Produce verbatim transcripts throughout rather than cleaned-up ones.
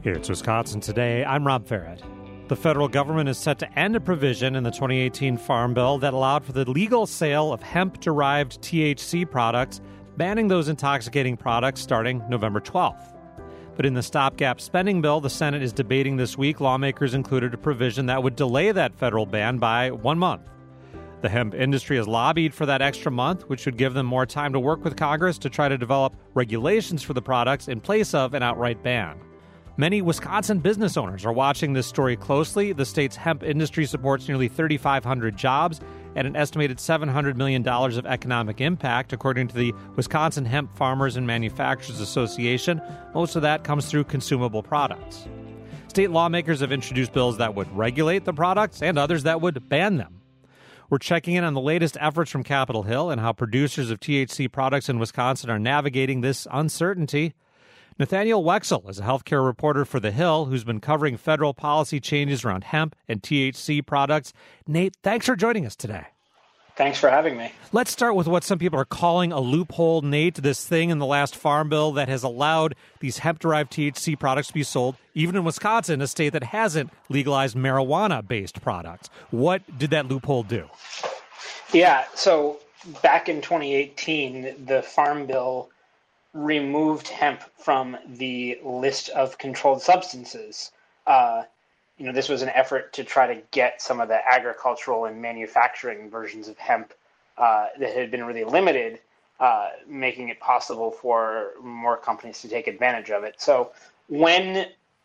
It's Wisconsin Today. I'm Rob Farrett. The federal government is set to end a provision in the twenty eighteen Farm Bill that allowed for the legal sale of hemp-derived T H C products, banning those intoxicating products starting November twelfth. But in the stopgap spending bill the Senate is debating this week, lawmakers included a provision that would delay that federal ban by one month. The hemp industry has lobbied for that extra month, which would give them more time to work with Congress to try to develop regulations for the products in place of an outright ban. Many Wisconsin business owners are watching this story closely. The state's hemp industry supports nearly thirty-five hundred jobs and an estimated seven hundred million dollars of economic impact, according to the Wisconsin Hemp Farmers and Manufacturers Association. Most of that comes through consumable products. State lawmakers have introduced bills that would regulate the products and others that would ban them. We're checking in on the latest efforts from Capitol Hill and how producers of T H C products in Wisconsin are navigating this uncertainty. Nathaniel Wexel is a healthcare reporter for The Hill who's been covering federal policy changes around hemp and T H C products. Nate, thanks for joining us today. Thanks for having me. Let's start with what some people are calling a loophole, Nate, this thing in the last Farm Bill that has allowed these hemp-derived T H C products to be sold, even in Wisconsin, a state that hasn't legalized marijuana-based products. What did that loophole do? Yeah, so back in twenty eighteen, the Farm Bill removed hemp from the list of controlled substances. Uh, you know, this was an effort to try to get some of the agricultural and manufacturing versions of hemp uh, that had been really limited, uh, making it possible for more companies to take advantage of it. So when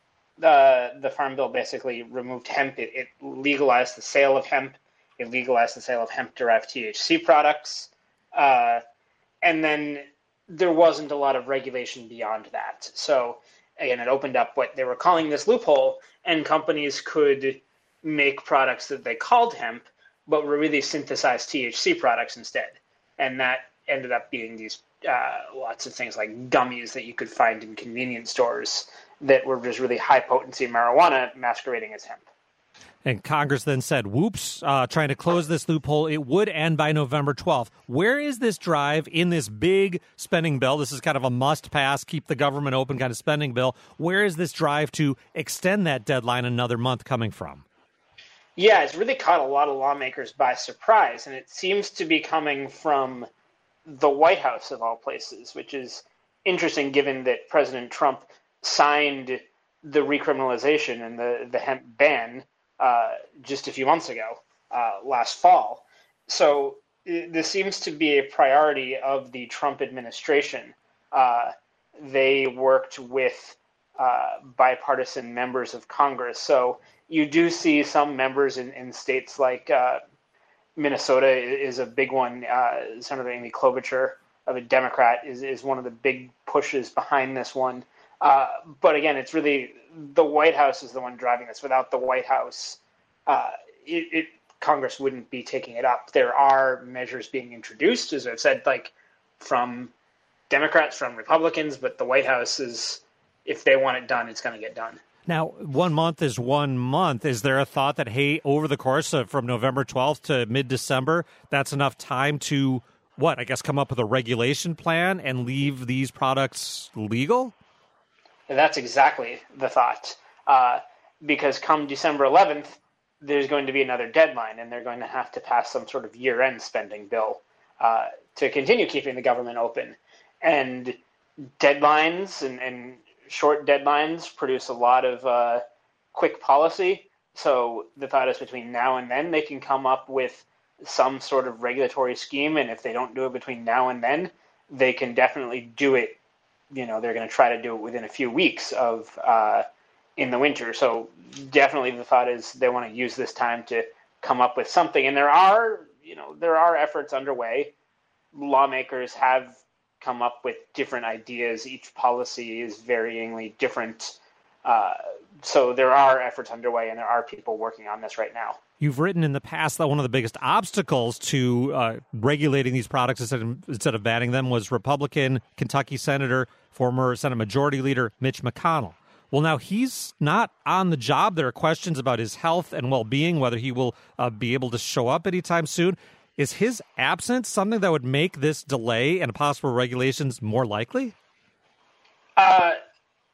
the the Farm Bill basically removed hemp, it, it legalized the sale of hemp, it legalized the sale of hemp-derived T H C products, uh, and then there wasn't a lot of regulation beyond that. So again, it opened up what they were calling this loophole, and companies could make products that they called hemp, but were really synthesized T H C products instead. And that ended up being these uh, lots of things like gummies that you could find in convenience stores that were just really high potency marijuana masquerading as hemp. And Congress then said, whoops, uh, trying to close this loophole. It would end by November twelfth. Where is this drive in this big spending bill? This is kind of a must-pass, keep the government open kind of spending bill. Where is this drive to extend that deadline another month coming from? Yeah, it's really caught a lot of lawmakers by surprise, and it seems to be coming from the White House of all places, which is interesting given that President Trump signed the recriminalization and the, the hemp ban Uh, just a few months ago, uh, last fall. So it, this seems to be a priority of the Trump administration. Uh, they worked with uh, bipartisan members of Congress. So you do see some members in, in states like uh, Minnesota is a big one. Uh, Senator Amy Klobuchar of a Democrat is, is one of the big pushes behind this one. Uh, but again, it's really the White House is the one driving this. Without the White House, uh, it, it, Congress wouldn't be taking it up. There are measures being introduced, as I've said, like from Democrats, from Republicans, but the White House is, if they want it done, it's going to get done. Now, one month is one month. Is there a thought that, hey, over the course of from November twelfth to mid-December, that's enough time to, what, I guess come up with a regulation plan and leave these products legal? And that's exactly the thought, uh, because come December eleventh, there's going to be another deadline, and they're going to have to pass some sort of year-end spending bill uh, to continue keeping the government open. And deadlines and, and short deadlines produce a lot of uh, quick policy. So the thought is between now and then, they can come up with some sort of regulatory scheme, and if they don't do it between now and then, they can definitely do it. You know, they're going to try to do it within a few weeks of uh, in the winter. So definitely the thought is they want to use this time to come up with something. And there are, you know, there are efforts underway. Lawmakers have come up with different ideas. Each policy is varyingly different. Uh, so there are efforts underway, and there are people working on this right now. You've written in the past that one of the biggest obstacles to uh, regulating these products instead of, instead of banning them was Republican Kentucky Senator, former Senate Majority Leader Mitch McConnell. Well, now he's not on the job. There are questions about his health and well-being, whether he will uh, be able to show up anytime soon. Is his absence something that would make this delay and possible regulations more likely? Uh,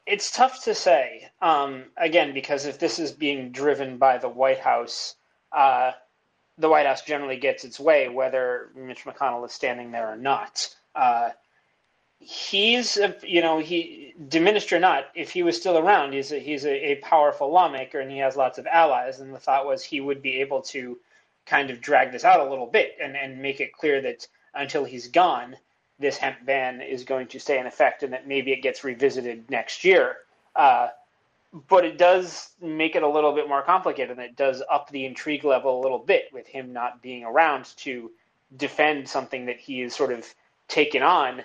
It's tough to say, um, again, because if this is being driven by the White House, uh, the White House generally gets its way, whether Mitch McConnell is standing there or not. Uh, he's, a, you know, he diminished or not, if he was still around, he's a, he's a, a powerful lawmaker and he has lots of allies. And the thought was he would be able to kind of drag this out a little bit and, and make it clear that until he's gone, this hemp ban is going to stay in effect and that maybe it gets revisited next year. Uh, but it does make it a little bit more complicated, and it does up the intrigue level a little bit with him not being around to defend something that he is sort of taken on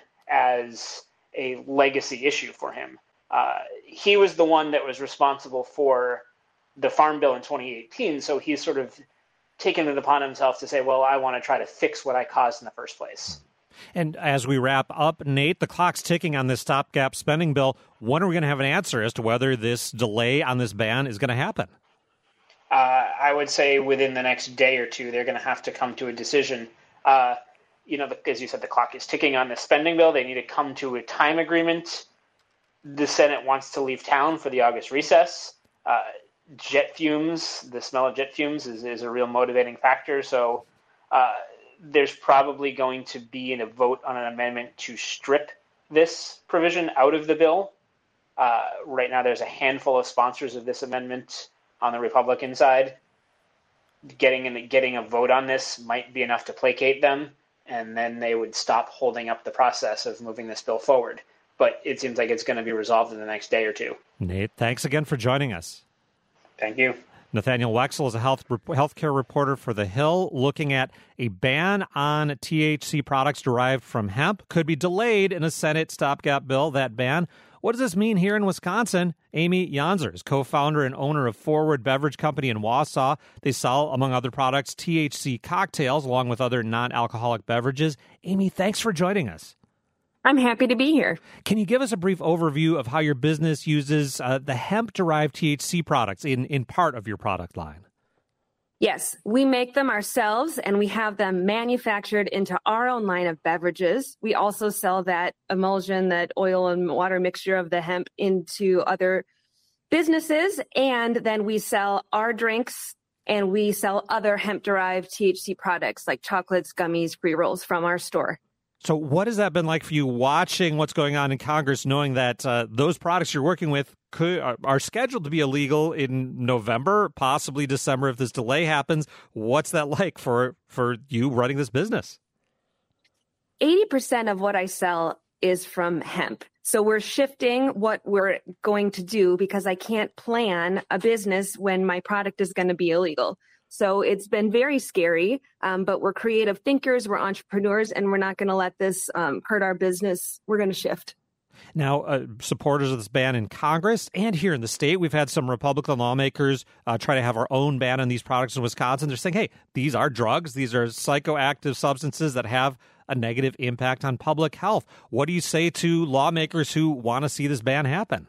as a legacy issue for him. Uh, he was the one that was responsible for the Farm Bill in twenty eighteen, so he's sort of taken it upon himself to say, well, I want to try to fix what I caused in the first place. And as we wrap up, Nate, the clock's ticking on this stopgap spending bill. When are we going to have an answer as to whether this delay on this ban is going to happen? Uh, I would say within the next day or two, they're going to have to come to a decision. Uh, you know, the, as you said, the clock is ticking on this spending bill. They need to come to a time agreement. The Senate wants to leave town for the August recess. Uh, jet fumes, the smell of jet fumes is, is a real motivating factor. So, uh, there's probably going to be a vote on an amendment to strip this provision out of the bill. Uh, right now, there's a handful of sponsors of this amendment on the Republican side. Getting in, getting a vote on this might be enough to placate them, and then they would stop holding up the process of moving this bill forward. But it seems like it's going to be resolved in the next day or two. Nate, thanks again for joining us. Thank you. Nathaniel Wexel is a health healthcare reporter for The Hill, looking at a ban on T H C products derived from hemp could be delayed in a Senate stopgap bill. That ban. What does this mean here in Wisconsin? Amy Yonzer is co-founder and owner of Forward Beverage Company in Wausau. They sell, among other products, T H C cocktails along with other non-alcoholic beverages. Amy, thanks for joining us. I'm happy to be here. Can you give us a brief overview of how your business uses uh, the hemp-derived T H C products in, in part of your product line? Yes, we make them ourselves, and we have them manufactured into our own line of beverages. We also sell that emulsion, that oil and water mixture of the hemp into other businesses, and then we sell our drinks, and we sell other hemp-derived T H C products like chocolates, gummies, pre-rolls from our store. So what has that been like for you watching what's going on in Congress, knowing that uh, those products you're working with could, are, are scheduled to be illegal in November, possibly December if this delay happens? What's that like for, for you running this business? eighty percent of what I sell is from hemp. So we're shifting what we're going to do because I can't plan a business when my product is going to be illegal. So it's been very scary, um, but we're creative thinkers, we're entrepreneurs, and we're not going to let this um, hurt our business. We're going to shift. Now, uh, supporters of this ban in Congress and here in the state, we've had some Republican lawmakers uh, try to have our own ban on these products in Wisconsin. They're saying, hey, these are drugs. These are psychoactive substances that have a negative impact on public health. What do you say to lawmakers who want to see this ban happen?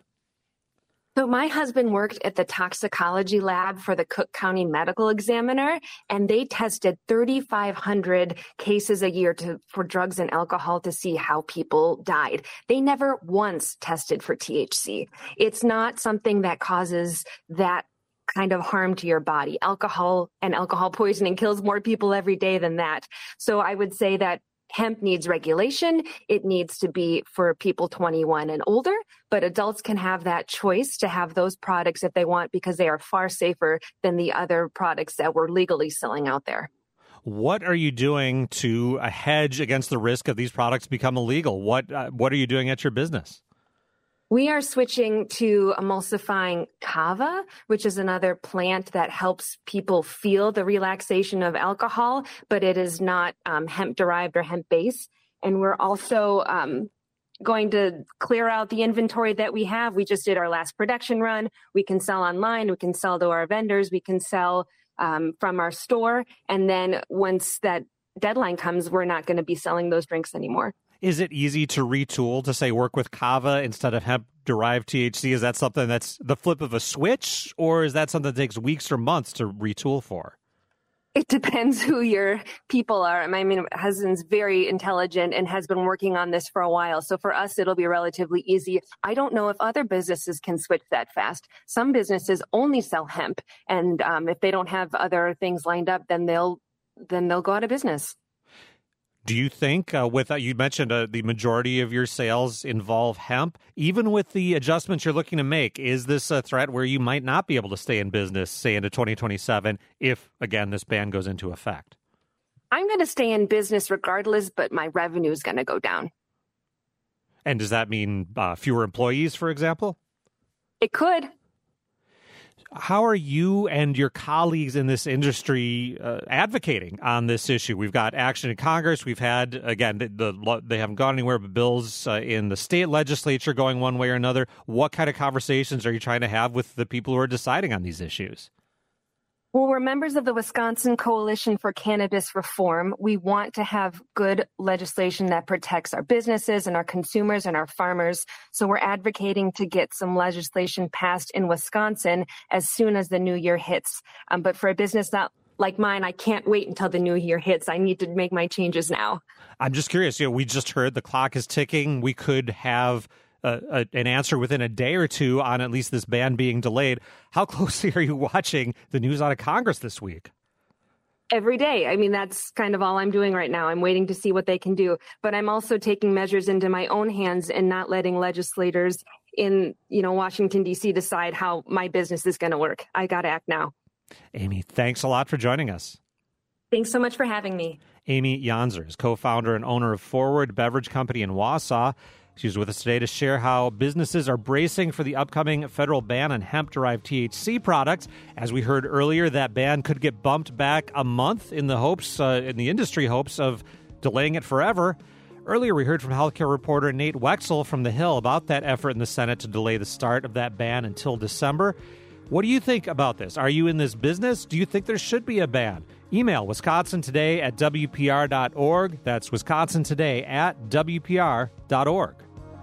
So my husband worked at the toxicology lab for the Cook County Medical Examiner, and they tested thirty-five hundred cases a year to, for drugs and alcohol to see how people died. They never once tested for T H C. It's not something that causes that kind of harm to your body. Alcohol and alcohol poisoning kills more people every day than that. So I would say that hemp needs regulation. It needs to be for people twenty-one and older, but adults can have that choice to have those products if they want because they are far safer than the other products that we're legally selling out there. What are you doing to uh, hedge against the risk of these products become illegal? What uh, what are you doing at your business? We are switching to emulsifying kava, which is another plant that helps people feel the relaxation of alcohol, but it is not um, hemp-derived or hemp-based. And we're also um, going to clear out the inventory that we have. We just did our last production run. We can sell online. We can sell to our vendors. We can sell um, from our store. And then once that deadline comes, we're not going to be selling those drinks anymore. Is it easy to retool to, say, work with kava instead of hemp-derived T H C? Is that something that's the flip of a switch, or is that something that takes weeks or months to retool for? It depends who your people are. I mean, my husband's very intelligent and has been working on this for a while. So for us, it'll be relatively easy. I don't know if other businesses can switch that fast. Some businesses only sell hemp. And um, if they don't have other things lined up, then they'll then they'll go out of business. Do you think, uh, with uh, you mentioned uh, the majority of your sales involve hemp, even with the adjustments you're looking to make, is this a threat where you might not be able to stay in business, say, into twenty twenty-seven, if, again, this ban goes into effect? I'm going to stay in business regardless, but my revenue is going to go down. And does that mean uh, fewer employees, for example? It could. How are you and your colleagues in this industry uh, advocating on this issue? We've got action in Congress. We've had, again, the, the they haven't gone anywhere, but bills uh, in the state legislature going one way or another. What kind of conversations are you trying to have with the people who are deciding on these issues? Well, we're members of the Wisconsin Coalition for Cannabis Reform. We want to have good legislation that protects our businesses and our consumers and our farmers. So we're advocating to get some legislation passed in Wisconsin as soon as the new year hits. Um, but for a business not like mine, I can't wait until the new year hits. I need to make my changes now. I'm just curious. You know, we just heard the clock is ticking. We could have Uh, a, an answer within a day or two on at least this ban being delayed. How closely are you watching the news out of Congress this week? Every day. I mean, that's kind of all I'm doing right now. I'm waiting to see what they can do. But I'm also taking measures into my own hands and not letting legislators in, you know, Washington, D C decide how my business is going to work. I got to act now. Amy, thanks a lot for joining us. Thanks so much for having me. Amy Yonzer is co-founder and owner of Forward Beverage Company in Wausau. She's with us today to share how businesses are bracing for the upcoming federal ban on hemp-derived T H C products. As we heard earlier, that ban could get bumped back a month in the hopes, uh, in the industry hopes of delaying it forever. Earlier, we heard from healthcare reporter Nate Wexel from The Hill about that effort in the Senate to delay the start of that ban until December. What do you think about this? Are you in this business? Do you think there should be a ban? Email Wisconsin Today at W P R dot org. That's Wisconsin Today at W P R dot org.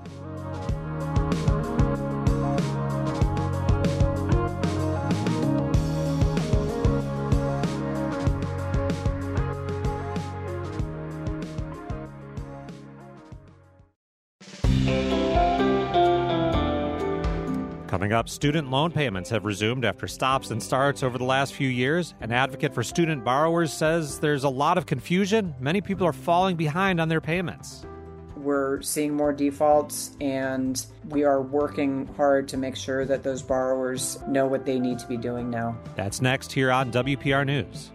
Coming up, student loan payments have resumed after stops and starts over the last few years. An advocate for student borrowers says there's a lot of confusion. Many people are falling behind on their payments. We're seeing more defaults, and we are working hard to make sure that those borrowers know what they need to be doing now. That's next here on W P R News.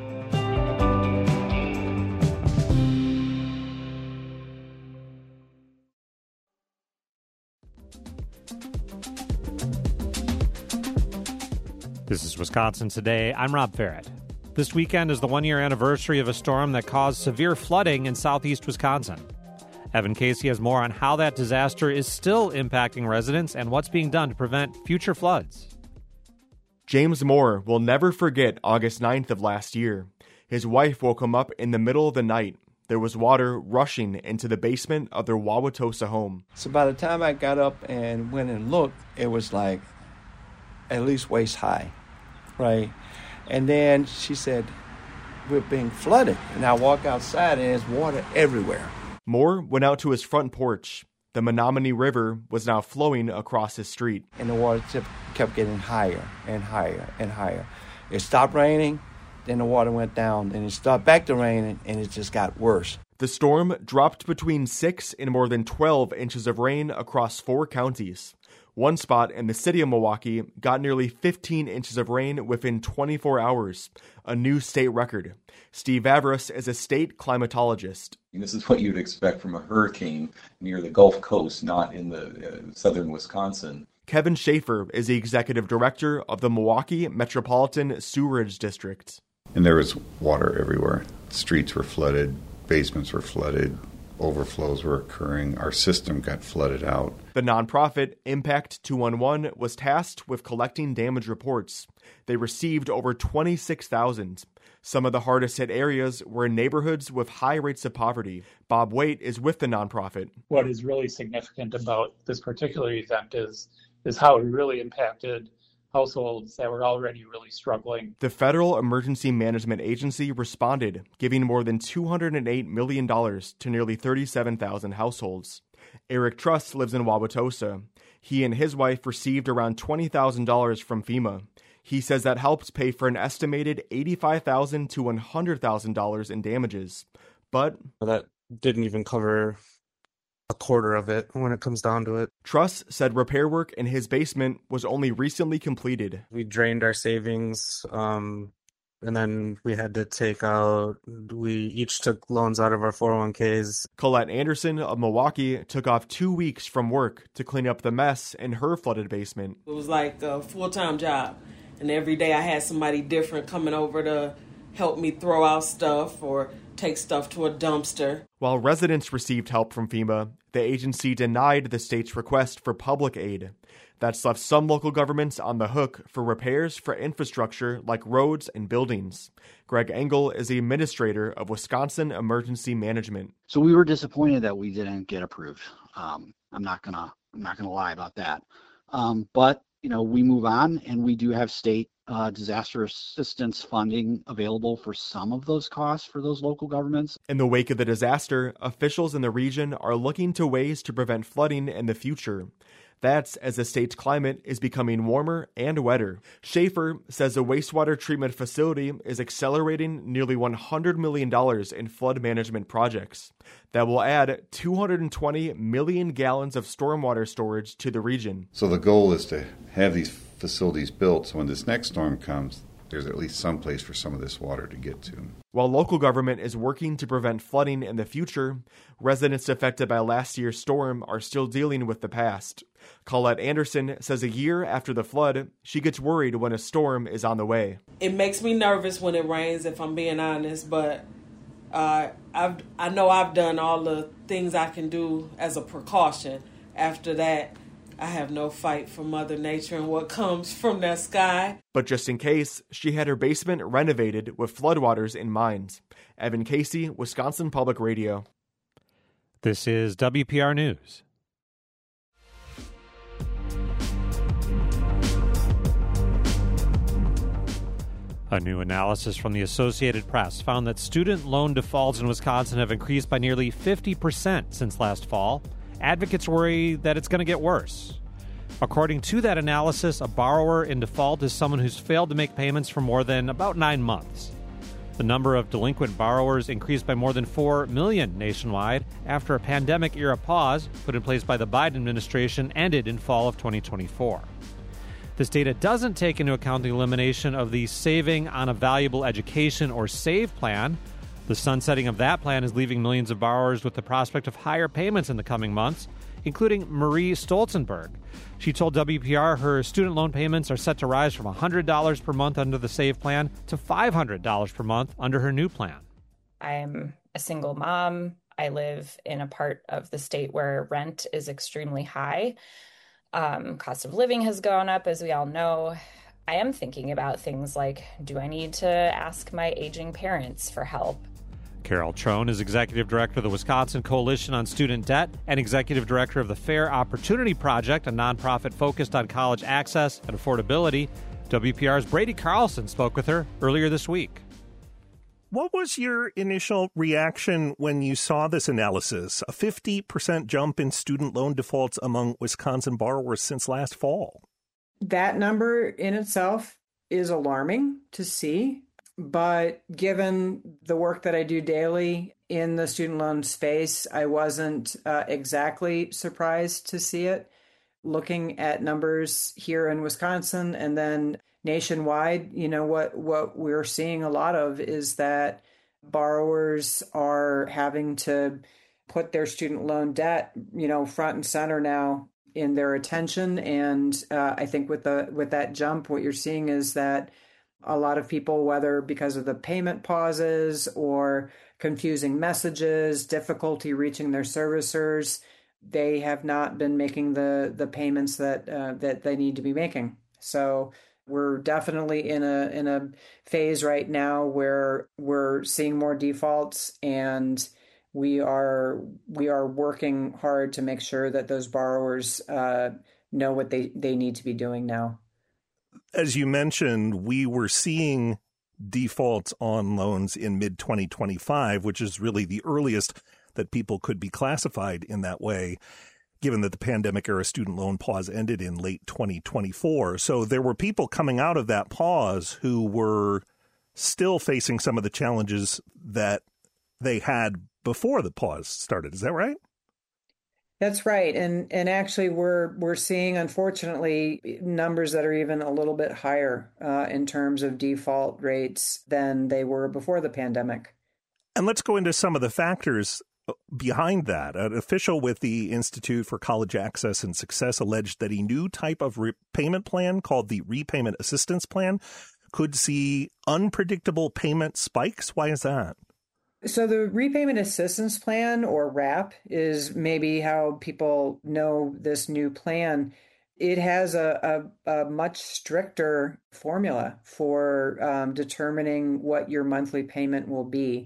This is Wisconsin Today. I'm Rob Ferret. This weekend is the one-year anniversary of a storm that caused severe flooding in southeast Wisconsin. Evan Casey has more on how that disaster is still impacting residents and what's being done to prevent future floods. James Moore will never forget August ninth of last year. His wife woke him up in the middle of the night. There was water rushing into the basement of their Wauwatosa home. So by the time I got up and went and looked, it was like at least waist high, right? And then she said, we're being flooded. And I walk outside and there's water everywhere. Moore went out to his front porch. The Menominee River was now flowing across his street. And the water kept getting higher and higher and higher. It stopped raining, then the water went down, then it started back to raining, and it just got worse. The storm dropped between six and more than twelve inches of rain across four counties. One spot in the city of Milwaukee got nearly fifteen inches of rain within twenty-four hours, a new state record. Steve Avarice is a state climatologist. This is what you'd expect from a hurricane near the Gulf Coast, not in the uh, southern Wisconsin. Kevin Schaefer is the executive director of the Milwaukee Metropolitan Sewerage District. And there was water everywhere. Streets were flooded, basements were flooded, overflows were occurring. Our system got flooded out. The nonprofit Impact two one one was tasked with collecting damage reports. They received over twenty-six thousand. Some of the hardest hit areas were in neighborhoods with high rates of poverty. Bob Waite is with the nonprofit. What is really significant about this particular event is, is how it really impacted households that were already really struggling. The Federal Emergency Management Agency responded, giving more than two hundred eight million dollars to nearly thirty-seven thousand households. Eric Truss lives in Wauwatosa. He and his wife received around twenty thousand dollars from FEMA. He says that helped pay for an estimated eighty-five thousand dollars to one hundred thousand dollars in damages. But that didn't even cover a quarter of it when it comes down to it. Truss said repair work in his basement was only recently completed. We drained our savings, um, and then we had to take out, we each took loans out of our four oh one k's. Colette Anderson of Milwaukee took off two weeks from work to clean up the mess in her flooded basement. It was like a full-time job, and every day I had somebody different coming over to help me throw out stuff or take stuff to a dumpster. While residents received help from FEMA, the agency denied the state's request for public aid. That's left some local governments on the hook for repairs for infrastructure like roads and buildings. Greg Engel is the administrator of Wisconsin Emergency Management. So we were disappointed that we didn't get approved. Um, I'm not gonna, I'm not gonna lie about that. Um, but you know, we move on, and we do have state uh, disaster assistance funding available for some of those costs for those local governments. In the wake of the disaster, officials in the region are looking to ways to prevent flooding in the future. That's as the state's climate is becoming warmer and wetter. Schaefer says the wastewater treatment facility is accelerating nearly one hundred million dollars in flood management projects that will add two hundred twenty million gallons of stormwater storage to the region. So the goal is to have these facilities built so when this next storm comes, there's at least some place for some of this water to get to. While local government is working to prevent flooding in the future, residents affected by last year's storm are still dealing with the past. Colette Anderson says a year after the flood, she gets worried when a storm is on the way. It makes me nervous when it rains, if I'm being honest, but uh, I've, I know I've done all the things I can do as a precaution. After that, I have no fight for Mother Nature and what comes from that sky. But just in case, she had her basement renovated with floodwaters in mind. Evan Casey, Wisconsin Public Radio. This is W P R News. A new analysis from the Associated Press found that student loan defaults in Wisconsin have increased by nearly fifty percent since last fall. Advocates worry that it's going to get worse. According to that analysis, a borrower in default is someone who's failed to make payments for more than about nine months. The number of delinquent borrowers increased by more than four million nationwide after a pandemic-era pause put in place by the Biden administration ended in fall of twenty twenty-four. This data doesn't take into account the elimination of the Saving on a Valuable Education or SAVE plan. The sunsetting of that plan is leaving millions of borrowers with the prospect of higher payments in the coming months, including Marie Stolzenberg. She told W P R her student loan payments are set to rise from one hundred dollars per month under the SAVE plan to five hundred dollars per month under her new plan. I'm a single mom. I live in a part of the state where rent is extremely high. Um, cost of living has gone up, as we all know. I am thinking about things like, do I need to ask my aging parents for help? Carol Trone is Executive Director of the Wisconsin Coalition on Student Debt and Executive Director of the Fair Opportunity Project, a nonprofit focused on college access and affordability. W P R's Brady Carlson spoke with her earlier this week. What was your initial reaction when you saw this analysis? A fifty percent jump in student loan defaults among Wisconsin borrowers since last fall. That number in itself is alarming to see. But given the work that I do daily in the student loan space, I wasn't uh, exactly surprised to see it. Looking at numbers here in Wisconsin and then nationwide, you know, what, what we're seeing a lot of is that borrowers are having to put their student loan debt, you know, front and center now in their attention. And uh, I think with the with that jump, what you're seeing is that a lot of people, whether because of the payment pauses or confusing messages, difficulty reaching their servicers, they have not been making the the payments that uh, that they need to be making. So we're definitely in a in a phase right now where we're seeing more defaults, and we are we are working hard to make sure that those borrowers uh, know what they, they need to be doing now. As you mentioned, we were seeing defaults on loans in mid twenty twenty-five, which is really the earliest that people could be classified in that way, given that the pandemic-era student loan pause ended in late twenty twenty-four. So there were people coming out of that pause who were still facing some of the challenges that they had before the pause started. Is that right? That's right. And and actually, we're we're seeing, unfortunately, numbers that are even a little bit higher uh, in terms of default rates than they were before the pandemic. And let's go into some of the factors behind that. An official with the Institute for College Access and Success alleged that a new type of repayment plan called the Repayment Assistance Plan could see unpredictable payment spikes. Why is that? So the Repayment Assistance Plan, or RAP, is maybe how people know this new plan. It has a, a, a much stricter formula for um, determining what your monthly payment will be.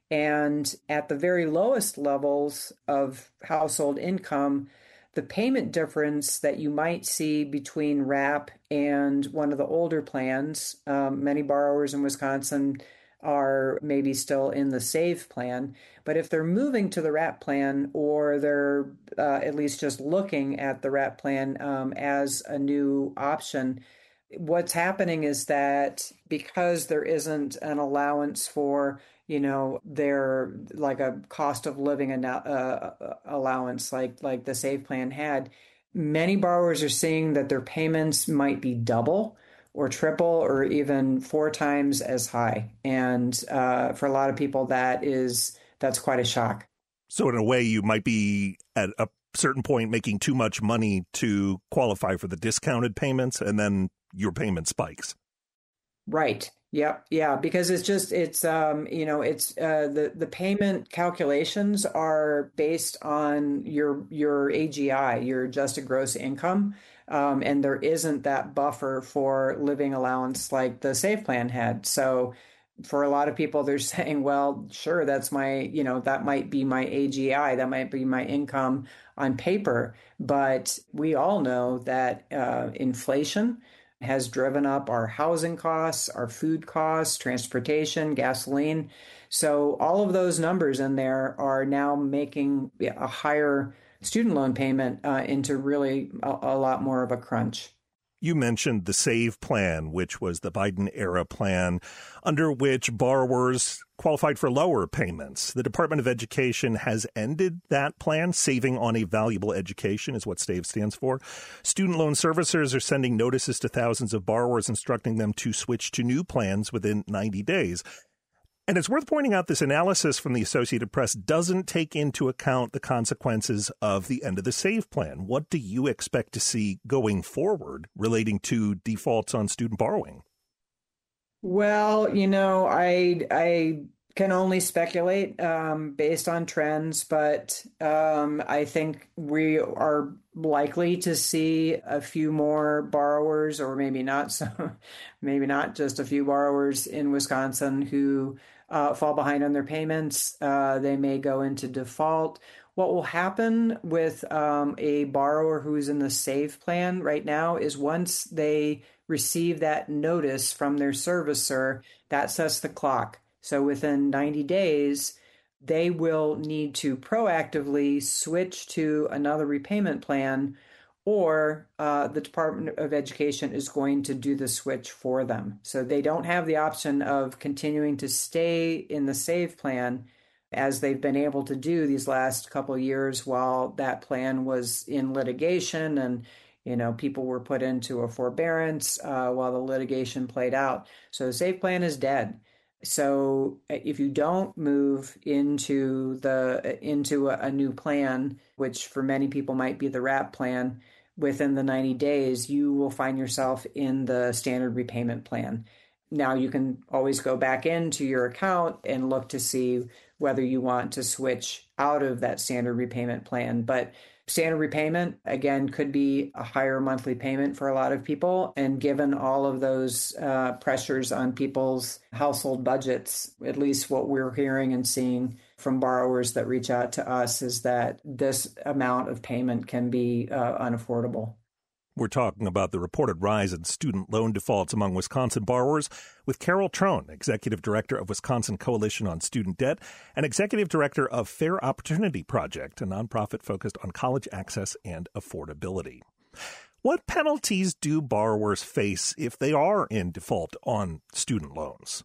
And at the very lowest levels of household income, the payment difference that you might see between RAP and one of the older plans, um, many borrowers in Wisconsin are maybe still in the SAVE plan. But if they're moving to the RAP plan, or they're uh, at least just looking at the RAP plan um, as a new option, what's happening is that because there isn't an allowance for, you know, their like a cost of living uh, allowance like like the SAVE plan had, many borrowers are seeing that their payments might be double or triple or even four times as high. And uh, for a lot of people, that is that's quite a shock. So in a way, you might be at a certain point making too much money to qualify for the discounted payments, and then your payment spikes. Right. Yep. Yeah. Because it's just, it's, um, you know, it's, uh, the, the payment calculations are based on your, your A G I, your adjusted gross income. Um, and there isn't that buffer for living allowance like the SAVE plan had. So for a lot of people, they're saying, well, sure, that's my, you know, that might be my A G I, that might be my income on paper. But we all know that uh, inflation has driven up our housing costs, our food costs, transportation, gasoline. So all of those numbers in there are now making a higher student loan payment uh, into really a, a lot more of a crunch. You mentioned the SAVE plan, which was the Biden-era plan under which borrowers qualified for lower payments. The Department of Education has ended that plan. Saving on a Valuable Education is what SAVE stands for. Student loan servicers are sending notices to thousands of borrowers instructing them to switch to new plans within ninety days. And it's worth pointing out this analysis from the Associated Press doesn't take into account the consequences of the end of the SAVE plan. What do you expect to see going forward relating to defaults on student borrowing? Well, you know, I I can only speculate um, based on trends, but um, I think we are likely to see a few more borrowers, or maybe not so, maybe not just a few borrowers in Wisconsin who uh, fall behind on their payments. Uh, they may go into default. What will happen with um, a borrower who's in the SAVE plan right now is once they receive that notice from their servicer, that sets the clock. So within ninety days, they will need to proactively switch to another repayment plan, or uh, the Department of Education is going to do the switch for them. So they don't have the option of continuing to stay in the SAVE plan as they've been able to do these last couple of years while that plan was in litigation and, you know, people were put into a forbearance uh, while the litigation played out. So the SAVE plan is dead. So if you don't move into the into a, a new plan, which for many people might be the RAP plan, within the ninety days, you will find yourself in the standard repayment plan. Now you can always go back into your account and look to see whether you want to switch out of that standard repayment plan. But standard repayment, again, could be a higher monthly payment for a lot of people. And given all of those uh, pressures on people's household budgets, at least what we're hearing and seeing from borrowers that reach out to us is that this amount of payment can be uh, unaffordable. We're talking about the reported rise in student loan defaults among Wisconsin borrowers with Carol Trone, Executive Director of Wisconsin Coalition on Student Debt and Executive Director of Fair Opportunity Project, a nonprofit focused on college access and affordability. What penalties do borrowers face if they are in default on student loans?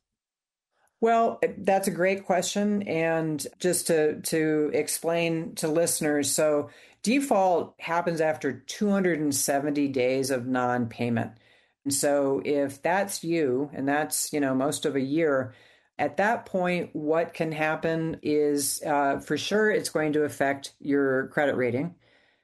Well, that's a great question. And just to, to explain to listeners, so default happens after two hundred seventy days of non-payment. And so if that's you, and that's, you know, most of a year, at that point, what can happen is uh, for sure it's going to affect your credit rating.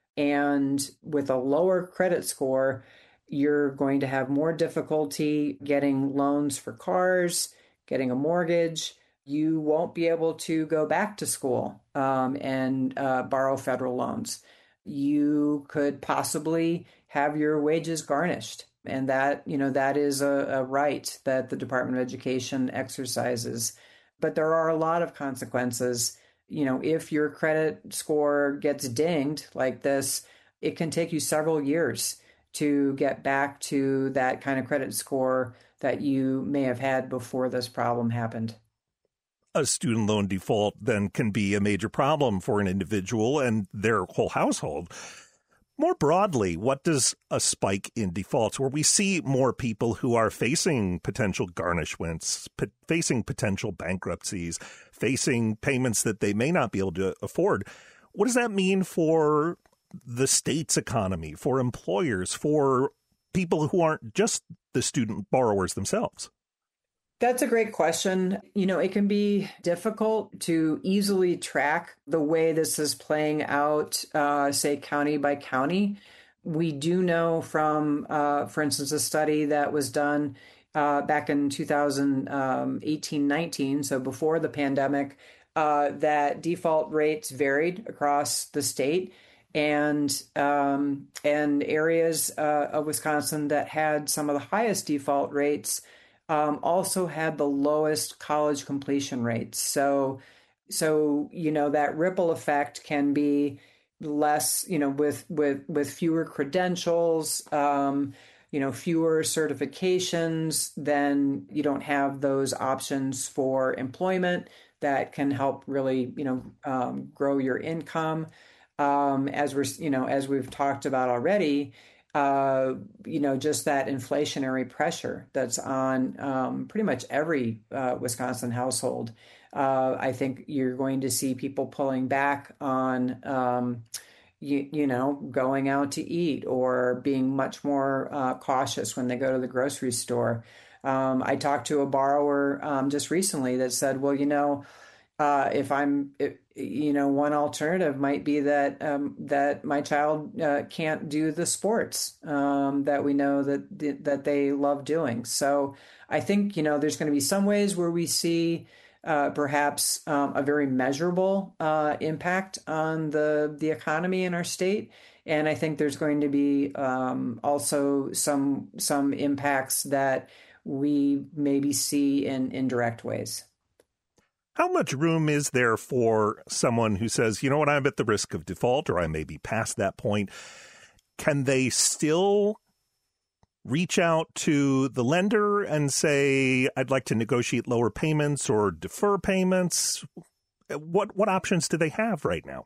And with a lower credit score, you're going to have more difficulty getting loans for cars, getting a mortgage. You won't be able to go back to school um, and uh, borrow federal loans. You could possibly have your wages garnished. And that, you know, that is a, a right that the Department of Education exercises. But there are a lot of consequences. You know, if your credit score gets dinged like this, it can take you several years to get back to that kind of credit score that you may have had before this problem happened. A student loan default then can be a major problem for an individual and their whole household. More broadly, what does a spike in defaults, where we see more people who are facing potential garnishments, p- facing potential bankruptcies, facing payments that they may not be able to afford, what does that mean for the state's economy, for employers, for people who aren't just the student borrowers themselves? That's a great question. You know, it can be difficult to easily track the way this is playing out, uh, say, county by county. We do know from, uh, for instance, a study that was done uh, back in two thousand eighteen nineteen, so before the pandemic, uh, that default rates varied across the state. And um, and areas uh, of Wisconsin that had some of the highest default rates um, also had the lowest college completion rates. So, so you know that ripple effect can be less, you know, with with with fewer credentials, um, you know, fewer certifications. Then you don't have those options for employment that can help really, you know, um, grow your income. Um, as we're, you know, as we've talked about already, uh, you know, just that inflationary pressure that's on um, pretty much every uh, Wisconsin household. Uh, I think you're going to see people pulling back on, um, you, you know, going out to eat or being much more uh, cautious when they go to the grocery store. Um, I talked to a borrower um, just recently that said, well, you know, Uh, if I'm, if, you know, one alternative might be that um, that my child uh, can't do the sports um, that we know that that they love doing. So I think, you know, there's going to be some ways where we see uh, perhaps um, a very measurable uh, impact on the the economy in our state, and I think there's going to be um, also some some impacts that we maybe see in indirect ways. How much room is there for someone who says, you know what, I'm at the risk of default, or I may be past that point? Can they still reach out to the lender and say, I'd like to negotiate lower payments or defer payments? What what options do they have right now?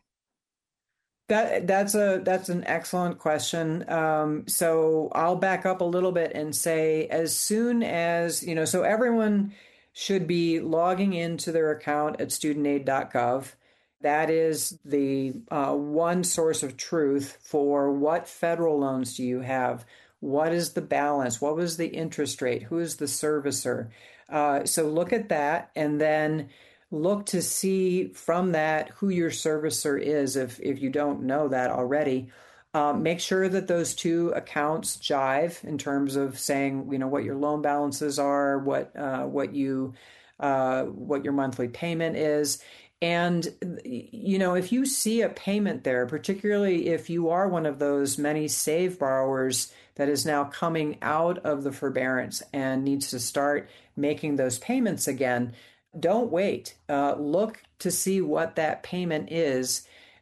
That that's a that's an excellent question. Um, so I'll back up a little bit and say, as soon as, you know, so everyone should be logging into their account at student aid dot gov. That is the uh, one source of truth for what federal loans do you have? What is the balance? What was the interest rate? Who is the servicer? Uh, so look at that and then look to see from that who your servicer is if, if you don't know that already. Um, make sure that those two accounts jive in terms of saying, you know, what your loan balances are, what uh, what you uh, what your monthly payment is. And, you know, if you see a payment there, particularly if you are one of those many SAVE borrowers that is now coming out of the forbearance and needs to start making those payments again, don't wait. Uh, look to see what that payment is.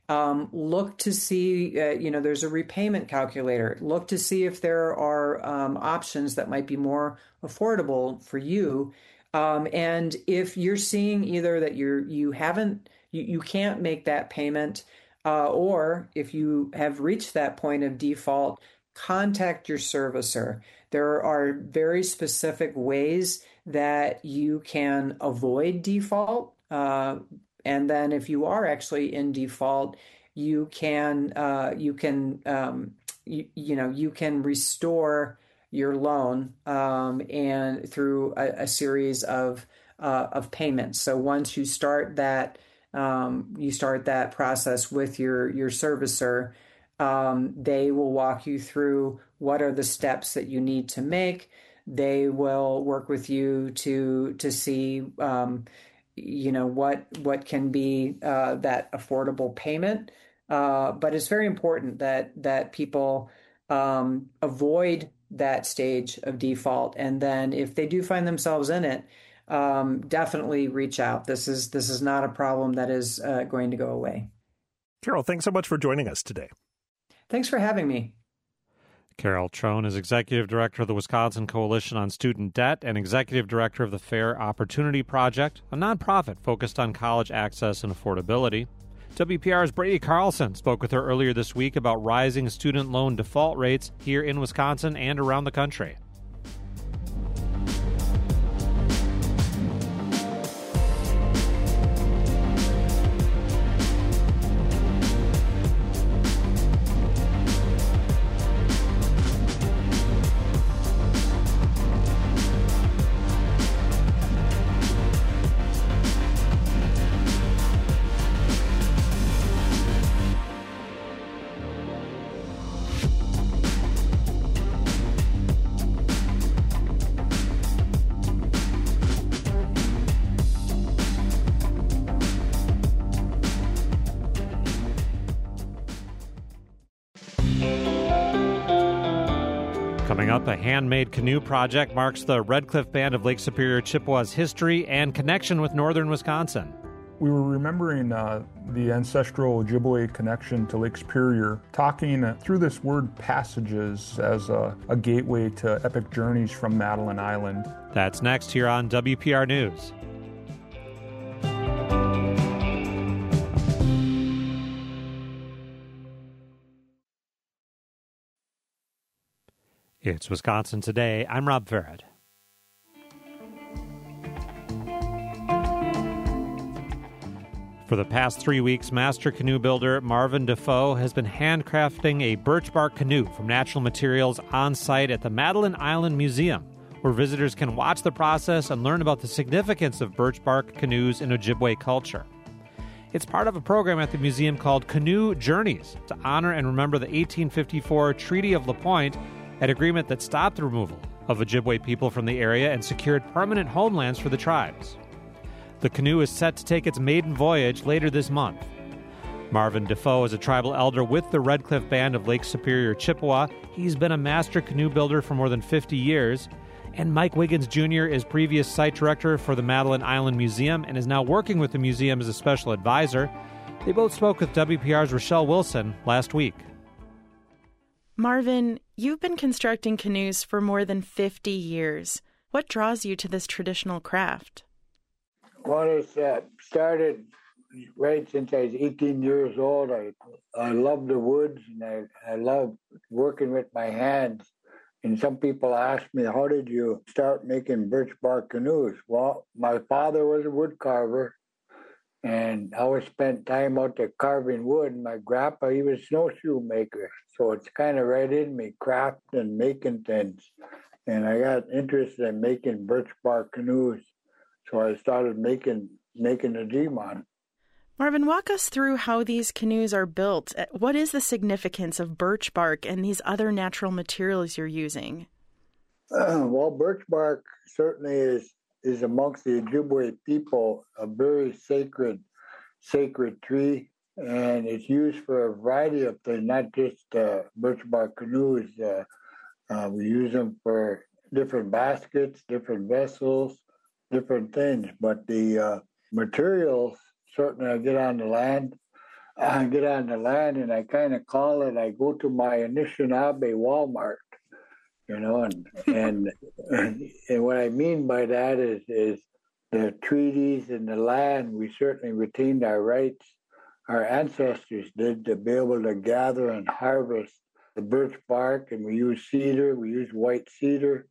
Um, look to see, uh, you know, there's a repayment calculator. Look to see if there are um, options that might be more affordable for you. Um, and if you're seeing either that you're you haven't you, you can't make that payment, uh, or if you have reached that point of default, contact your servicer. There are very specific ways that you can avoid default. Uh, and then if you are actually in default, you can uh, you can um, you, you know you can restore your loan um, and through a, a series of uh, of payments. So once you start that um, you start that process with your your servicer, um, they will walk you through what are the steps that you need to make. They will work with you to to see um, you know what what can be uh, that affordable payment. Uh, but it's very important that that people um, avoid that stage of default, and then if they do find themselves in it, um, definitely reach out. This is this is not a problem that is uh, going to go away. Carol, thanks so much for joining us today. Thanks for having me. Carol Trone is Executive Director of the Wisconsin Coalition on Student Debt and Executive Director of the Fair Opportunity Project, a nonprofit focused on college access and affordability. W P R's Brady Carlson spoke with her earlier this week about rising student loan default rates here in Wisconsin and around the country. Coming up, a handmade canoe project marks the Red Cliff Band of Lake Superior Chippewa's history and connection with northern Wisconsin. We were remembering uh, the ancestral Ojibwe connection to Lake Superior, talking uh, through this word passages as a, a gateway to epic journeys from Madeline Island. That's next here on W P R News. It's Wisconsin Today. I'm Rob Farrett. For the past three weeks, master canoe builder Marvin Defoe has been handcrafting a birch bark canoe from natural materials on site at the Madeline Island Museum, where visitors can watch the process and learn about the significance of birch bark canoes in Ojibwe culture. It's part of a program at the museum called Canoe Journeys to honor and remember the eighteen fifty-four Treaty of La Pointe, an agreement that stopped the removal of Ojibwe people from the area and secured permanent homelands for the tribes. The canoe is set to take its maiden voyage later this month. Marvin Defoe is a tribal elder with the Red Cliff Band of Lake Superior Chippewa. He's been a master canoe builder for more than fifty years. And Mike Wiggins Junior is previous site director for the Madeline Island Museum and is now working with the museum as a special advisor. They both spoke with W P R's Rochelle Wilson last week. Marvin, you've been constructing canoes for more than fifty years. What draws you to this traditional craft? Well, it's uh, started right since I was eighteen years old. I I love the woods and I, I love working with my hands. And some people ask me, how did you start making birch bark canoes? Well, my father was a wood carver, and I always spent time out there carving wood. My grandpa, he was a snowshoe maker. So it's kind of right in me, crafting and making things. And I got interested in making birch bark canoes. So I started making making a dream on. Marvin, walk us through how these canoes are built. What is the significance of birch bark and these other natural materials you're using? Uh, well, birch bark certainly is is amongst the Ojibwe people a very sacred sacred tree. And it's used for a variety of things, not just uh, birch bark canoes. Uh, uh, we use them for different baskets, different vessels, different things. But the uh, materials, certainly I get on the land, I get on the land and I kind of call it, I go to my Anishinaabe Walmart, you know, and, and, and what I mean by that is, is the treaties and the land, we certainly retained our rights. Our ancestors did to be able to gather and harvest the birch bark, and we use cedar, we use white cedar,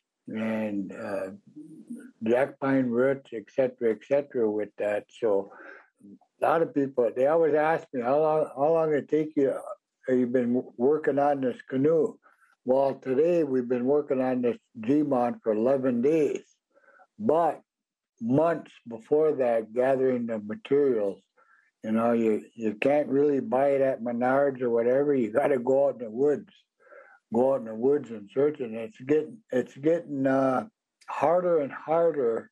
and uh, jack pine roots, et cetera, et cetera, with that. So a lot of people, they always ask me, how long, how long did it take you? Have you been working on this canoe? Well, today we've been working on this G-Mon for eleven days, but months before that, gathering the materials. You know, you, you can't really buy it at Menards or whatever. You got to go out in the woods, go out in the woods and search it. And it's getting, it's getting uh, harder and harder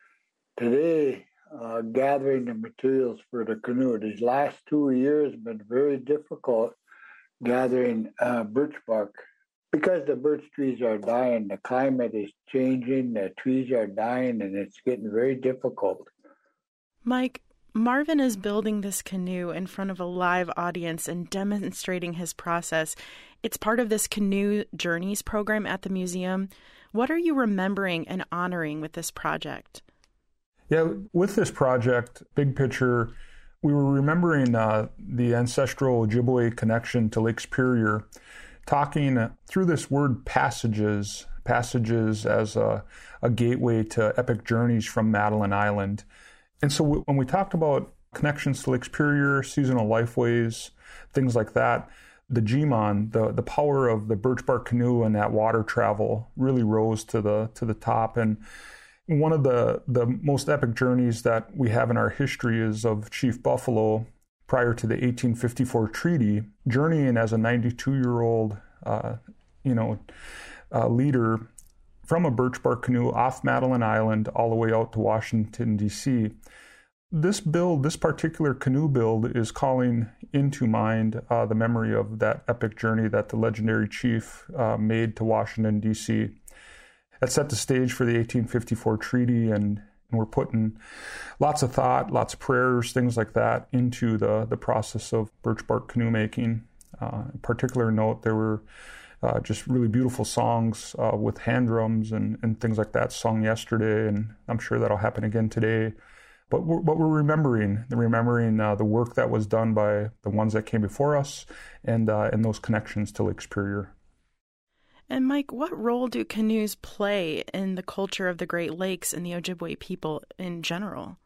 today, uh, gathering the materials for the canoe. These last two years have been very difficult gathering uh, birch bark because the birch trees are dying. The climate is changing, the trees are dying, and it's getting very difficult. Mike, Marvin is building this canoe in front of a live audience and demonstrating his process. It's part of this Canoe Journeys program at the museum. What are you remembering and honoring with this project? Yeah, with this project, big picture, we were remembering uh, the ancestral Ojibwe connection to Lake Superior, talking through this word passages, passages as a, a gateway to epic journeys from Madeline Island. And so when we talked about connections to Lake Superior, seasonal lifeways, things like that, the G-Mon, the, the power of the birch bark canoe and that water travel really rose to the to the top. And one of the, the most epic journeys that we have in our history is of Chief Buffalo prior to the eighteen fifty-four treaty, journeying as a ninety-two-year-old uh, you know, uh, leader from a birch bark canoe off Madeline Island all the way out to Washington, D C This build, this particular canoe build is calling into mind uh, the memory of that epic journey that the legendary chief uh, made to Washington, D C That set the stage for the eighteen fifty-four treaty, and, and we're putting lots of thought, lots of prayers, things like that into the, the process of birch bark canoe making. Uh, in particular note, there were Uh, just really beautiful songs uh, with hand drums and, and things like that sung yesterday, and I'm sure that'll happen again today. But we're, but we're remembering, remembering uh, the work that was done by the ones that came before us, and uh, and those connections to Lake Superior. And Mike, what role do canoes play in the culture of the Great Lakes and the Ojibwe people in general?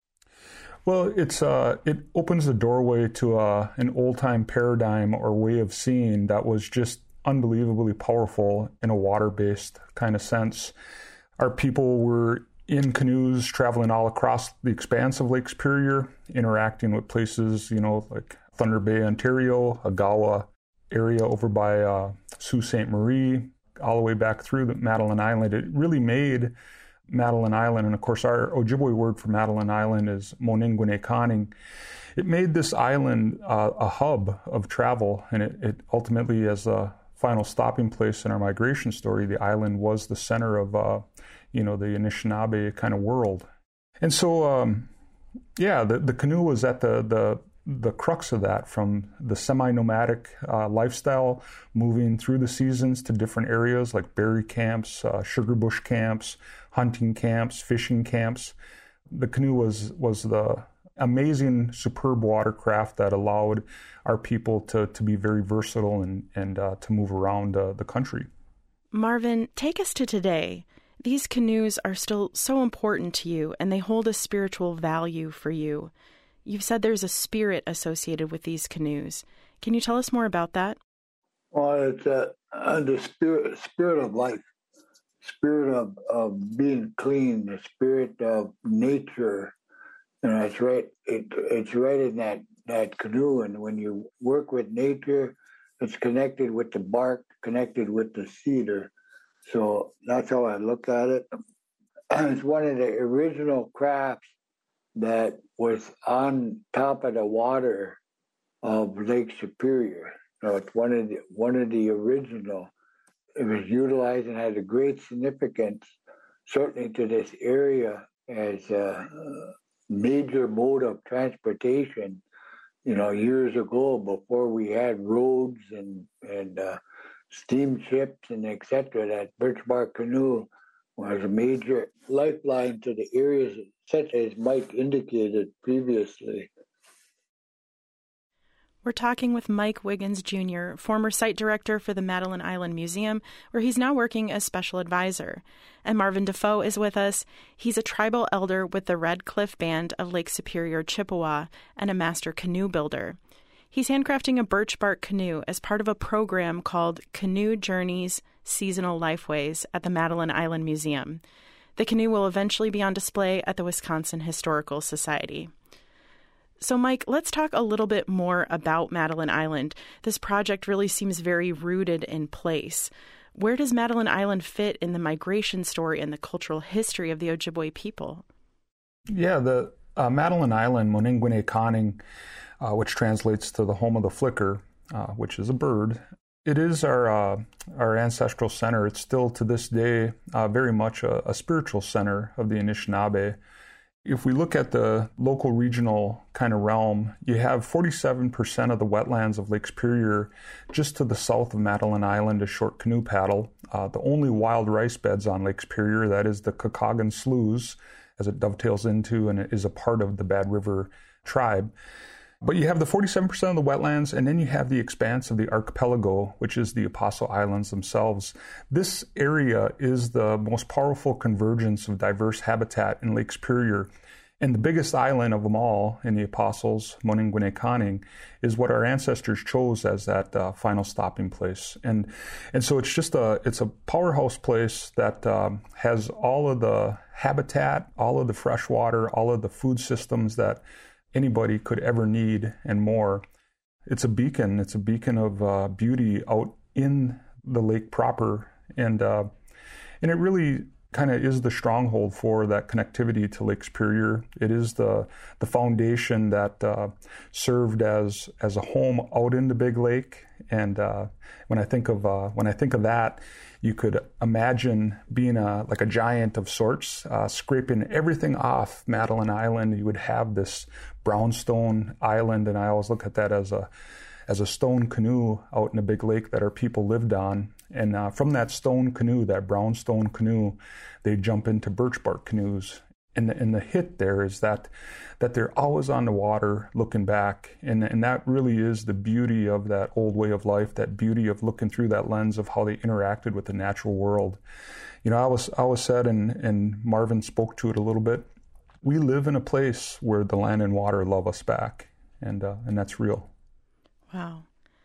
Well, it's uh, it opens the doorway to uh, an old-time paradigm or way of seeing that was just unbelievably powerful in a water-based kind of sense. Our people were in canoes traveling all across the expanse of Lake Superior, interacting with places, you know, like Thunder Bay, Ontario, Agawa area over by uh, Sault Ste. Marie, all the way back through the Madeline Island. It really made Madeline Island, and of course our Ojibwe word for Madeline Island is Moningwinekaning. It made this island uh, a hub of travel, and it, it ultimately, as a final stopping place in our migration story, the island was the center of, uh, you know, the Anishinaabe kind of world. And so, um, yeah, the, the canoe was at the, the the crux of that, from the semi-nomadic uh, lifestyle, moving through the seasons to different areas like berry camps, uh, sugar bush camps, hunting camps, fishing camps. The canoe was was the amazing, superb watercraft that allowed our people to, to be very versatile and, and uh, to move around uh, the country. Marvin, take us to today. These canoes are still so important to you, and they hold a spiritual value for you. You've said there's a spirit associated with these canoes. Can you tell us more about that? Well, it's uh, uh, the spirit, spirit of life, spirit of, of being clean, the spirit of nature. And it's right. It, it's right in that, that canoe. And when you work with nature, it's connected with the bark, connected with the cedar. So that's how I look at it. It's one of the original crafts that was on top of the water of Lake Superior. So it's one of the one of the original. It was utilized and had a great significance, certainly to this area, as a major mode of transportation you know, years ago before we had roads and, and uh, steamships and et cetera, that birch bark canoe was a major lifeline to the areas such as Mike indicated previously. We're talking with Mike Wiggins, Junior, former site director for the Madeline Island Museum, where he's now working as special advisor. And Marvin Defoe is with us. He's a tribal elder with the Red Cliff Band of Lake Superior, Chippewa, and a master canoe builder. He's handcrafting a birch bark canoe as part of a program called Canoe Journeys Seasonal Lifeways at the Madeline Island Museum. The canoe will eventually be on display at the Wisconsin Historical Society. So, Mike, let's talk a little bit more about Madeline Island. This project really seems very rooted in place. Where does Madeline Island fit in the migration story and the cultural history of the Ojibwe people? Yeah, the uh, Madeline Island, Moningwinekaning, uh, which translates to the home of the flicker, uh, which is a bird. It is our uh, our ancestral center. It's still to this day uh, very much a, a spiritual center of the Anishinaabe. If we look at the local regional kind of realm, you have forty-seven percent of the wetlands of Lake Superior just to the south of Madeline Island, a short canoe paddle. Uh, the only wild rice beds on Lake Superior, that is the Kakagan Sloughs, as it dovetails into and it is a part of the Bad River tribe. But you have the forty-seven percent of the wetlands, and then you have the expanse of the archipelago, which is the Apostle Islands themselves. This area is the most powerful convergence of diverse habitat in Lake Superior. And the biggest island of them all in the Apostles, Moningwinekaning, is what our ancestors chose as that uh, final stopping place. And and so it's just a it's a powerhouse place that um, has all of the habitat, all of the fresh water, all of the food systems that anybody could ever need and more. It's a beacon. It's a beacon of uh, beauty out in the lake proper, and uh, and it really kind of is the stronghold for that connectivity to Lake Superior. It is the the foundation that uh, served as as a home out in the big lake. And uh, when I think of uh, when I think of that, you could imagine being a like a giant of sorts, uh, scraping everything off Madeline Island. You would have this brownstone island, and I always look at that as a as a stone canoe out in a big lake that our people lived on. And uh, from that stone canoe, that brownstone canoe, they jump into birch bark canoes. And the, and the hit there is that that they're always on the water looking back. And, and that really is the beauty of that old way of life, that beauty of looking through that lens of how they interacted with the natural world. You know, I was, I was said, and, and Marvin spoke to it a little bit, we live in a place where the land and water love us back. And uh, and that's real. Wow.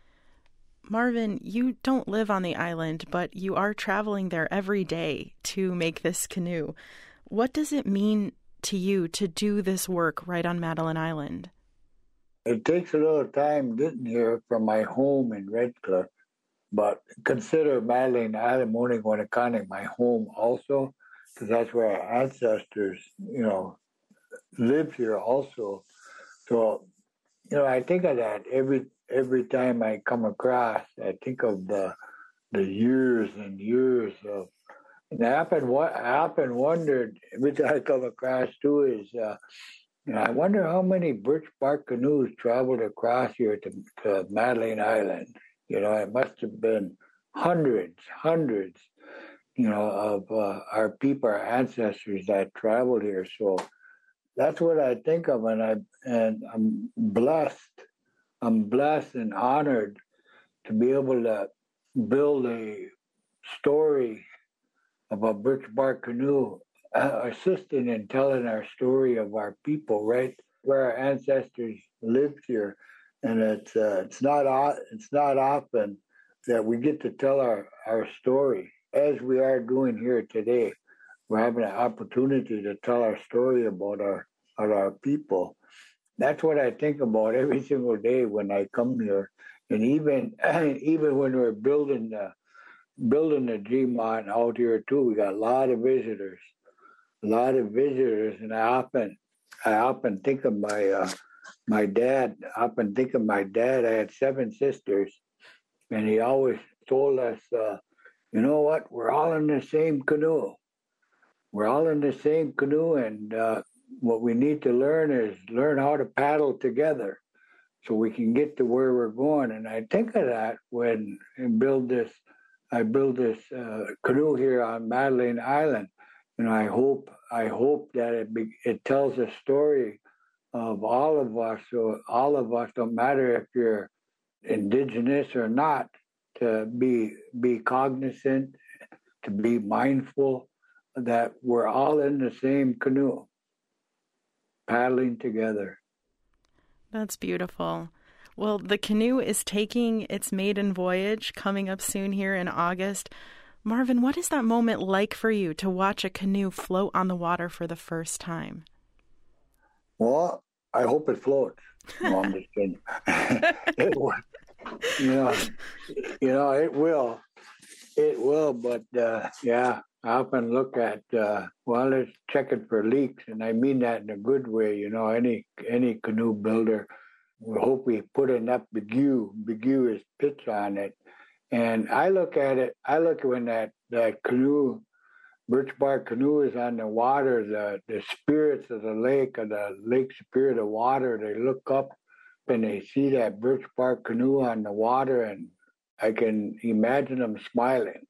Marvin, you don't live on the island, but you are traveling there every day to make this canoe. What does it mean to you to do this work right on Madeline Island? It takes a little time getting here from my home in Red Cliff, but consider Madeline Island, Moningwinekaning, my home also, because that's where our ancestors, you know, lived here also. So, you know, I think of that every every time I come across. I think of the the years and years of. And I often, I often wondered, every time I come across too, is uh, you know, I wonder how many birch bark canoes traveled across here to, to Madeline Island. You know, it must have been hundreds, hundreds, you know, of uh, our people, our ancestors that traveled here. So that's what I think of, and I and I'm blessed. I'm blessed and honored to be able to build a story of a birch bark canoe, uh, assisting in telling our story of our people, right where our ancestors lived here. And it's uh, it's not it's not often that we get to tell our, our story as we are doing here today. We're having an opportunity to tell our story about our about our people. That's what I think about every single day when I come here, and even even when we're building the building the G-Mont out here too. We got a lot of visitors, a lot of visitors, and I often I often think of my uh, my dad. I often think of my dad. I had seven sisters, and he always told us, uh, you know what? We're all in the same canoe. We're all in the same canoe, and uh, what we need to learn is learn how to paddle together. so we can get to where we're going. And I think of that when I build this, I build this uh, canoe here on Madeline Island. And I hope, I hope that it be, it tells a story of all of us. So all of us, don't matter if you're indigenous or not, to be be cognizant, to be mindful that we're all in the same canoe, paddling together. That's beautiful. Well, the canoe is taking its maiden voyage coming up soon here in August. Marvin, what is that moment like for you to watch a canoe float on the water for the first time? Well, I hope it floats. No, I'm just kidding. it will. You know, you know, it will. It will, but uh, yeah, I often look at, uh, well, let's check it for leaks, and I mean that in a good way. You know, any any canoe builder, we hope we put enough bigue, bigue is pitch on it. And I look at it, I look at when that, that canoe, birch bark canoe is on the water, the, the spirits of the lake, or the lake spirit of water, they look up and they see that birch bark canoe on the water, and I can imagine them smiling,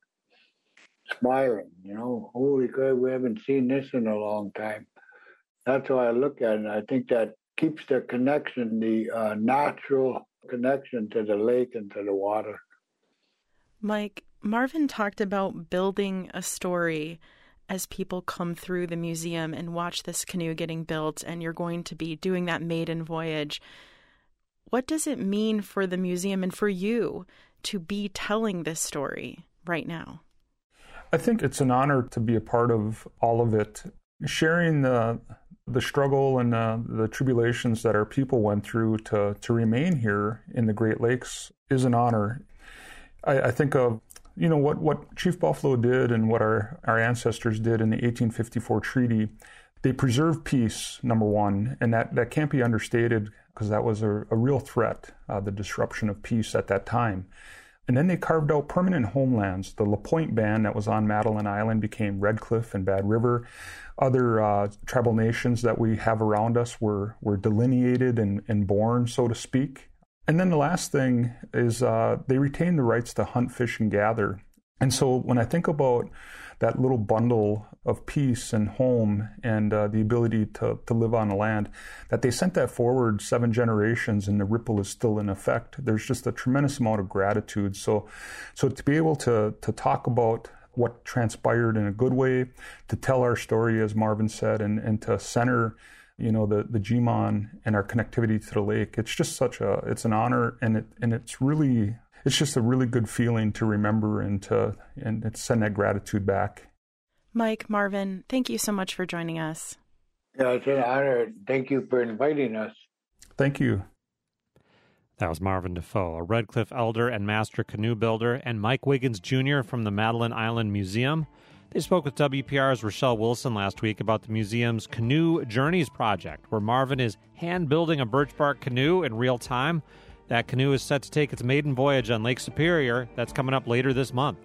smiling, you know, holy God, we haven't seen this in a long time. That's how I look at it, and I think that keeps the connection, the uh, natural connection to the lake and to the water. Mike, Marvin talked about building a story as people come through the museum and watch this canoe getting built, and you're going to be doing that maiden voyage. What does it mean for the museum and for you to be telling this story right now? I think it's an honor to be a part of all of it. Sharing the the struggle and uh, the tribulations that our people went through to, to remain here in the Great Lakes is an honor. I, I think of, you know, what, what Chief Buffalo did and what our, our ancestors did in the eighteen fifty-four treaty. They preserved peace, number one, and that, that can't be understated because that was a, a real threat, uh, the disruption of peace at that time. And then they carved out permanent homelands. The LaPointe Band that was on Madeline Island became Red Cliff and Bad River. Other uh, tribal nations that we have around us were, were delineated and, and born, so to speak. And then the last thing is uh, they retained the rights to hunt, fish, and gather. And so when I think about that little bundle of peace and home and uh, the ability to, to live on the land, that they sent that forward seven generations and the ripple is still in effect. There's just a tremendous amount of gratitude. So so to be able to to talk about what transpired in a good way, to tell our story, as Marvin said, and, and to center, you know, the, the G M O N and our connectivity to the lake, it's just such a, it's an honor, and it and it's really, it's just a really good feeling to remember and to and to send that gratitude back. Mike, Marvin, thank you so much for joining us. Yeah, it's an honor. Thank you for inviting us. Thank you. That was Marvin Defoe, a Red Cliff elder and master canoe builder, and Mike Wiggins Junior from the Madeline Island Museum. They spoke with W P R's Rochelle Wilson last week about the museum's Canoe Journeys project, where Marvin is hand-building a birch bark canoe in real time. That canoe is set to take its maiden voyage on Lake Superior. That's coming up later this month.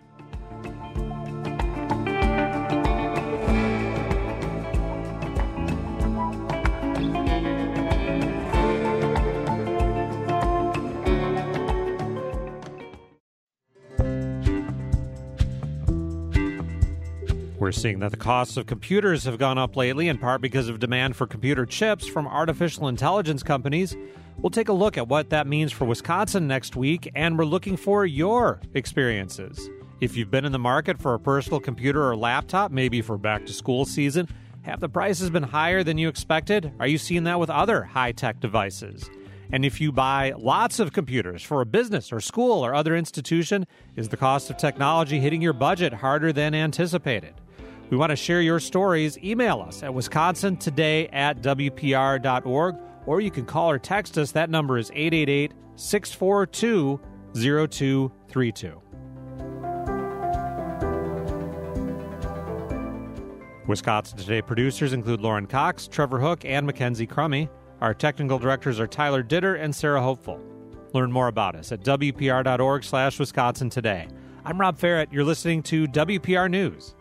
We're seeing that the costs of computers have gone up lately, in part because of demand for computer chips from artificial intelligence companies. We'll take a look at what that means for Wisconsin next week, and we're looking for your experiences. If you've been in the market for a personal computer or laptop, maybe for back-to-school season, have the prices been higher than you expected? Are you seeing that with other high-tech devices? And if you buy lots of computers for a business or school or other institution, is the cost of technology hitting your budget harder than anticipated? We want to share your stories. Email us at wisconsin today at w p r dot org, or you can call or text us. That number is eight eight eight, six four two, zero two three two. Wisconsin Today producers include Lauren Cox, Trevor Hook, and Mackenzie Crummy. Our technical directors are Tyler Ditter and Sarah Hopeful. Learn more about us at w p r dot org slash Wisconsin Today. I'm Rob Ferrett. You're listening to W P R News.